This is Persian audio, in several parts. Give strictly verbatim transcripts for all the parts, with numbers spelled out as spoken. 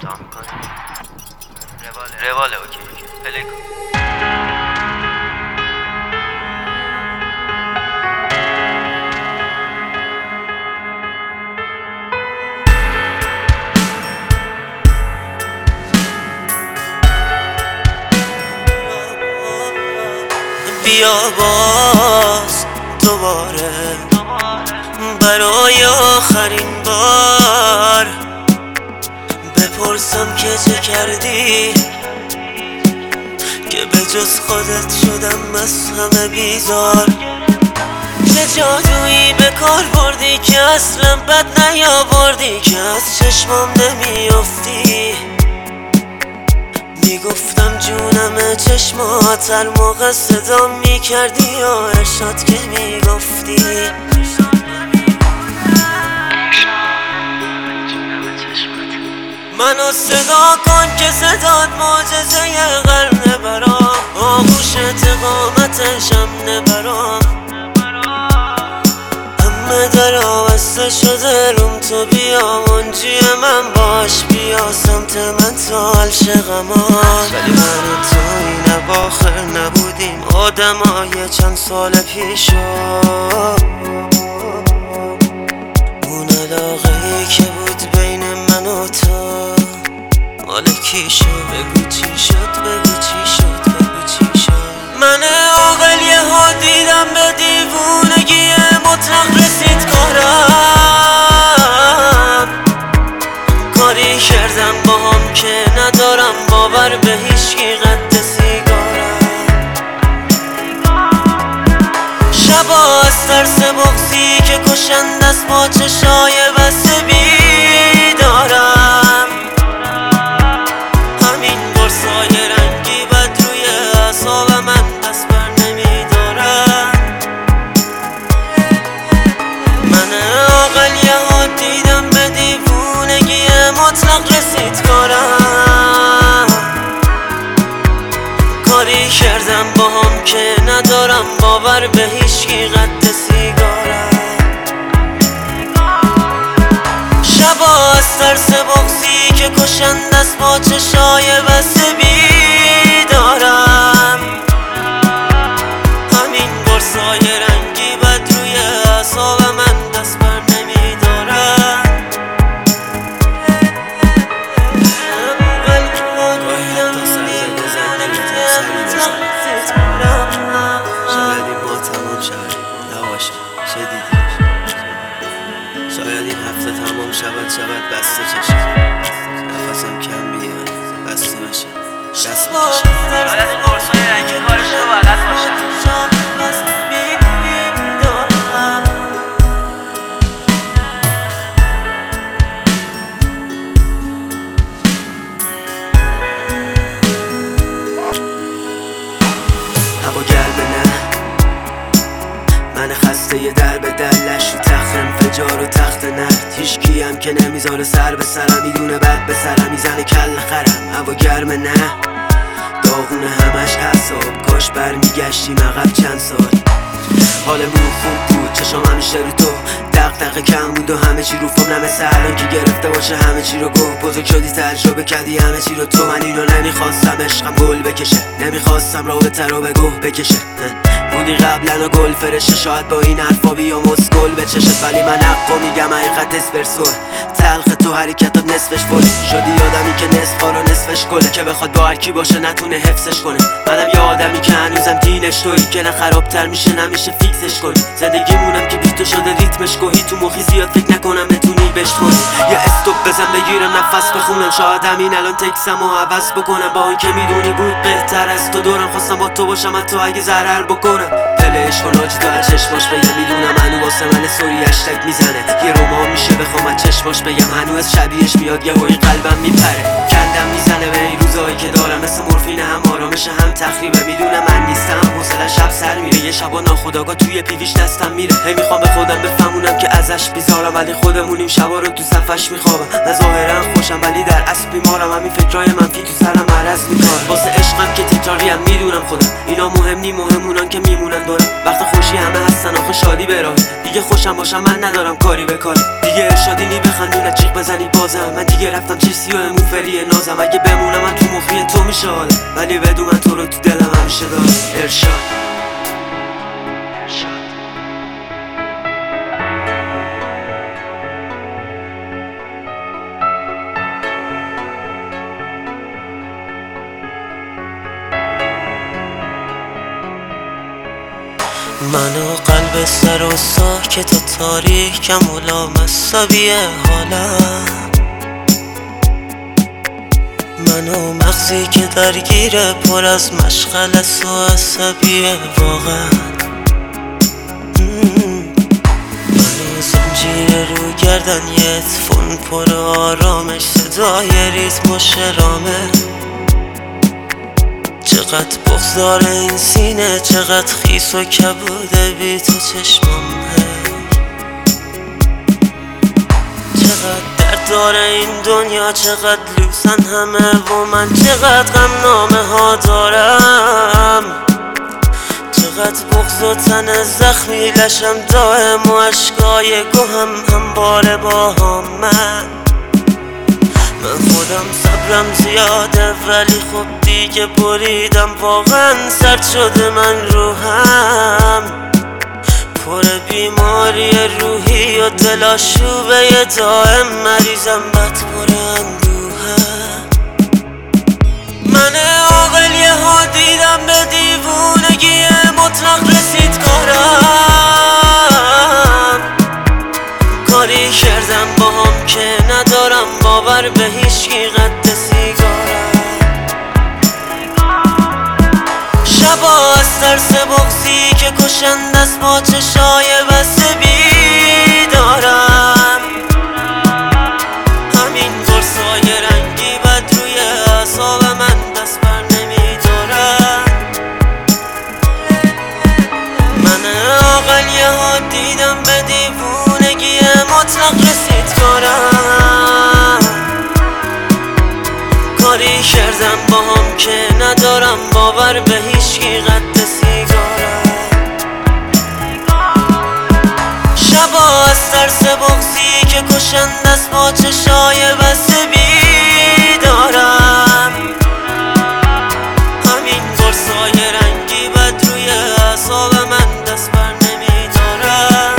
کوتاه میکنی؟ رواله رواله اوکی پلی کن. بیا باز دوباره برای آخرین بار بپرسم که چه کردی که به جز خودت شدم از همه بیزار. چه جادویی به کار بردی که اصلا بد نیاوردی که از چشمام نمیافتی. میگفتم جونم چشمات هر موقع صدا میکردی یا ارشاد که میگفتی منو صدا کن که صدات معجزه قرنه برام، آغوش اقامتشم نبرام. همه در آوسته شده روم تو بیا منجی من باش، بیا سمت من تا عالشقمان. ولی من و تو این اواخر نبودیم آدم های چند سال پیشو. اون علاقه ای که بود بین من و تو مال کی شد؟ بگو چی شد؟ بگو چی شد؟ بگو چی شد؟ من عاقل یه ها دیدم به دیوونگی مطلق رسید کارم. کاری کردم با هم که ندارم باور به هیچکی قد سیگارم. شبا از ترس بغضی که کشند از با چشای بسته بیدارم. همین برسای رنگی بد روی اعصاب من دست بر نمیدارم. من عاقل یه ها دیدم به دیوونگی مطلق رسید کارم. کاری کردم با هم که ندارم باور به هیچکی قد سیگارم. شبا از ترس بغضی که کشند از با چشای بسته بیدارم. همین برسای رنگی بد روی اعصاب من دست بر نمیدارم. شاید این ما تمام شود نباشه چه دیدی؟ شاید این هفته تمام شود شود بسته چشم نفسم کم بیاد بسته بشه دست بکشم. شاید این قرصای رنگی کارش رو بلد باشم. هوا گرمه نه من خسته یه در به دلش رو تخت انفجار و تخت نرد. هیچ کیم که نمیذاره سر به سرم میدونه بد به سرم میزنه کل خرم. هوا گرمه نه داغونه همش حساب کاش برمیگشتیم عقب چند سال. حالمون خوب بود چشم همیشه رو تو دغدغه کم بود و همه چی رو فهم نمثل الان که گرفته باشه همه چی رو گفت. بزرگ شدی تجربه کردی همه چی رو تو. من اینو نمیخواستم عشقم گل بکشه نمیخواستم رابطه رو به گوه بکشه. بودی قبلا و گل فرشه شاید با این حرفا بیا مسکل به چشت. ولی من حقا میگم حقیقت اسپرسو تلخ تو حرکتات نصفش فل شدی. آدمی که نصف رو نصفش گله که بخواد با هرکی باشه نتونه حفظش کنه. منم یه آدمی که هنوزم دینش تویی که نه خرابتر میشه نمیشه فیکسش کنی. زندگیمونم که بیتو شده ریتمش گوهی تو مخی زیاد فکر نکنم بتونی بشکنی. یه استوب بزن بگیرم نفس بخونم شاید همین الان تکسم و عوض بکنم. با این که میدونی بود بهتر از تو دورم خواستم با تو باشم حتی اگه ضرر بکنم. پلش کن آجی تو از چشماش بگم میدونم هنو واسه من سوری هشتگ میزنه. یه رومان میشه بخوام از چشماش بگم هنوز شبیهش میاد یه هوی قلبم میپره. کندم میزنه به این روزایی که دارم مثل مورفین هم آرامش هم تخریبه. میدونم من نیستم حوصله شب سر میره یه شبا ناخودآگاه توی پیویش دستم میره. هی میخوام به خودم بفهمونم که از ازش بیزارم ولی خودمونیم شبا رو تو صفش میخوابم. نه ظاهرا خوشم ولی در اصل بیمارم. همین فکرای منفی تو سرم عرض میکنم. واسه عشقم که تکراریم میدونم خودم اینا مهم نی، مهمونان که میمونن دارم. وقت خوشی همه هستن آخه شادی به راهه. دیگه خوشم باشم من ندارم کاری به کاری. دیگه ارشادی نی بخندی نه جیغ بزنی بازم. من دیگه رفتم چیزی و موفری نازم. اگه بمونم من تو مخی تو میشه حالم، ولی بدون من تو رو تو دلم همیشه دارم. ارشاد من و قلب سر و ساکت و تاریکم و لامصبی حالم. من و مغزی که درگیره پر از مشغله و عصبیه واقعا. من و زنجیر رو گردن یه اتفون پر آرامش، صدای ریتم و شرامه. چقدر بغضار این سینه، چقدر خیس و کبوده بی تو چشمم. چقدر درد داره این دنیا، چقدر لوسن همه و من چقدر غم نامه ها دارم. چقدر بغض و تن زخمی لشم دائم و عشقای گوهم همباره با هم. من من خودم صبرم زیاده ولی خب دیگه بریدم واقعا. سرد شده من روحم، پر بیماری روحی و دلاشوبه دائم. مریضم بد پر اندوهم. من عاقل یه ها دیدم به دیوونگی مطلق رسید کارم. کاری کردم با هم که ندارم باور به هیچکی قد سیگارم. شبا از ترس بغضی که کشند از با چشای بسته بیدارم. همین قرصای رنگی بد روی اعصاب من دست بر نمیدارم. من عاقل یه ها دیدم به دیوونگی مطلق رسید کارم. کاری کردم با هم که ندارم باور به هیچکی قد سیگارم. شبا از ترس بغضی که کشند از با چشای بسته بیدارم. همین قرصای رنگی بد روی اعصاب من دست بر نمیدارم.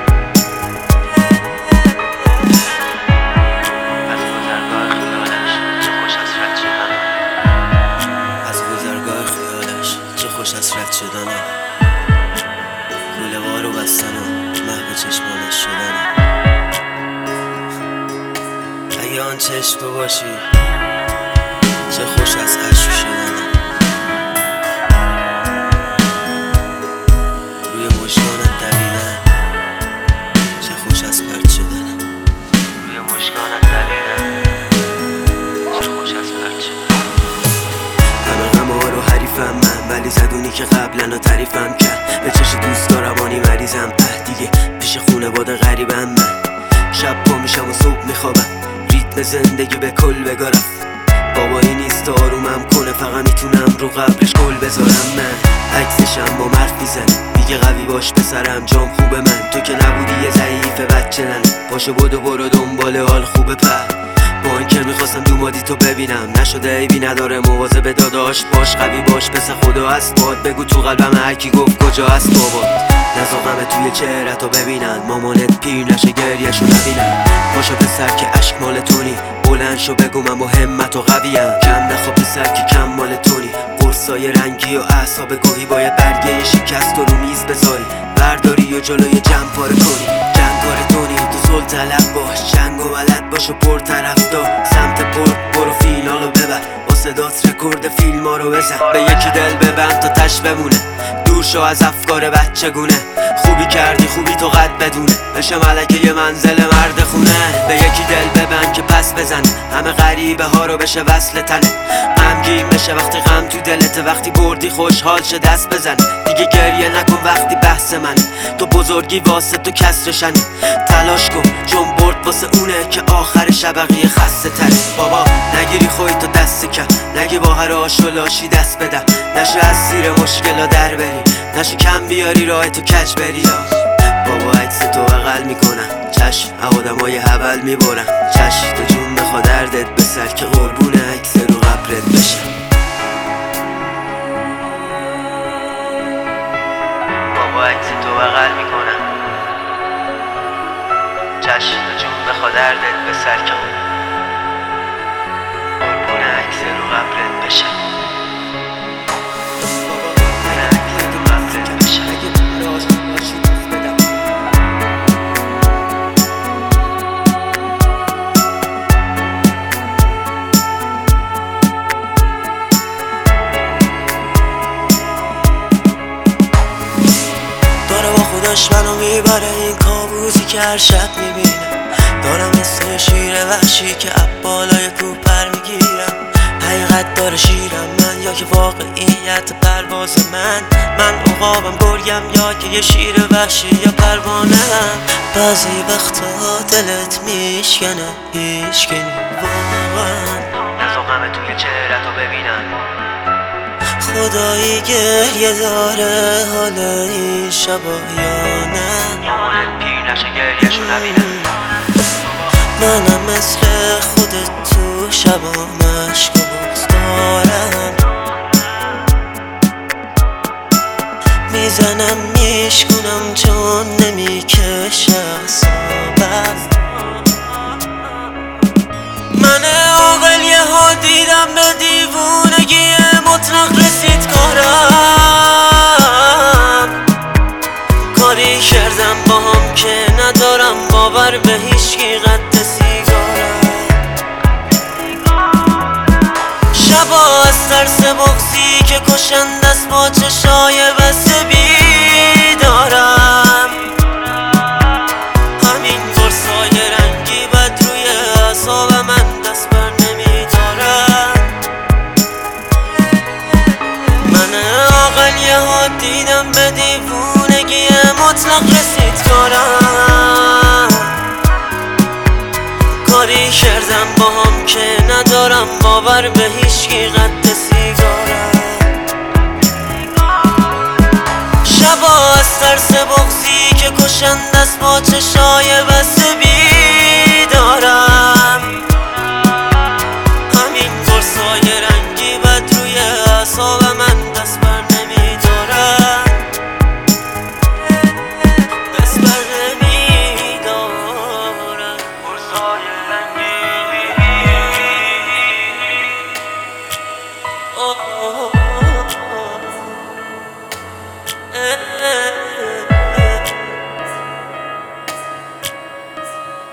از گذرگاه خیالش چه خوش از رد شدنم. کوله وارو بستن و محو چشمانش شدنم. اگه آن چشم تو باشی چه خوش از عشق شدنم. روی مشکانت دویدن چه خوش از پرد شدنم. روی مشکانت دویدن چه خوش از پرد شدنم. همه غم‌ها رو حریفم من، ولی زدونی که قبلا تعریفم کرد. به چش دوست دارمانی مریضم اه دیگه پیش خونه باد غریبم. من شب پا میشم و صبح میخوابم، ریتم زندگی به کل بگارم. بابایی نیست آرومم کنه، فقط میتونم رو قبرش گل بذارم. من عکسشم با مرد میزنه میگه قوی باش پسرم جام خوبه. من تو که نبودی یه ضعیف بچه ننه، پاشو بدو برو دنبال حال خوبه. پر با این که میخواستم دومادی تو ببینم نشده، عیبی نداره مواظب داداش باش. قوی باش پس خدا هست باد، بگو تو قلبم هرکی گفت کجا هست بابا. نزاقمه توی چهرتو ببینن، مامانت پیر نشه گریهشو نبینن. پاشو پسر که عشق مال تونی، بلند شو بگو من با همت و قویم. کم نخوا پسر که کم مال تونی، قرصای رنگی و اعصاب گاهی باید برگه شکست رو میز بذاری. برداری و جلوی جمع پاره کنی، جنگار تونی تو سل طلب باش. جنگ و بلد باش و پر طرفدار، سمت پر برو فینالو ببر. با صدات رکورد فیلم ها رو بزن، به یکی دل ببند تا تش بمونه. دور شو از افکار بچگونه، خوبی کردی خوبی تو قد بدونه. بشه ملکه یه منزل مرد خونه، به یکی دل ببند که پس بزنه. همه غریبه ها رو بشه وصل تنه. غم غمگین بشه وقتی غم تو دلته، وقتی بردی خوشحال شه دست بزن، دیگه گریه نکن وقتی بحث منه، تو بزرگی واسه تو کسرشنه، تلاش کن چون برد واسه اونه که آخر شبقیه خسته تره. بابا نگیری خودتو دست کم، نگی با هر آش و لاشی دست بدم، نشه از زیر مشکلا در بری، نشه کم بیاری راه تو کج بری. بابا عکس تو بغل میکنم، چشم آدمای حول میبرم، چشم تو جون بخوا دردت به سر که قربون عکس رو قبرت بشه. بابا عکس تو بغل میکنم، چشم تو جون بخوا دردت به سر که قربون عکس رو قبرت بشه. خودش منو میبره این کابوسی که هر شب میبینم، دارم مثل شیر وحشی که اب بالای کوپر میگیرم، حقیقت داره شیرم من یا که واقعیت پرواز من، من عقابم گرگم یا که یه شیر وحشی یا پروانه هم. بعضی وقتا دلت میشکنه هیچکی واقعا نزا غم توی چهرتو ببینم، خدایی گریه داره حال این شبا یا نه، مامانت پیر نشه گریهشو نبینم. منم مثل خودت تو شبا مشک و بغض دارم، میزنم میشکنم چون نمیکشه اعصابم. من عاقل یه ها دیدم به دیوونگی مطلق رسید کارم، کاری کردم با هم که ندارم باور به هیچکی قد سیگارم. شبا از ترس بغضی که کشنده است با چشای بسته بیدارم، همین قرصای رنگی بد روی اعصاب من دست بر نمیدارم. من عاقل یه ها دیدم به دیوونگی مطلق رسید کارم، کاری کردم با هم که ندارم باور به هیچکی قد سیگارم. شبا از ترس بغضی که کشنده است با چشای بسته